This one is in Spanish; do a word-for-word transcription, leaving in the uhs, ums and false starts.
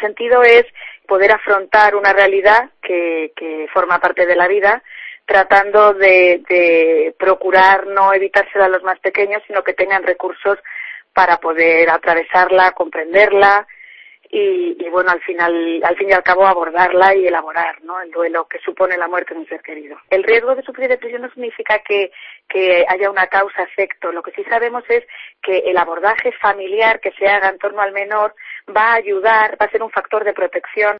sentido es poder afrontar una realidad que, que forma parte de la vida, tratando de, de procurar no evitársela a los más pequeños, sino que tengan recursos para poder atravesarla, comprenderla y, y bueno, al final, al fin y al cabo abordarla y elaborar, ¿no?, el duelo que supone la muerte de un ser querido. El riesgo de sufrir depresión no significa que, que haya una causa-efecto. Lo que sí sabemos es que el abordaje familiar que se haga en torno al menor va a ayudar, va a ser un factor de protección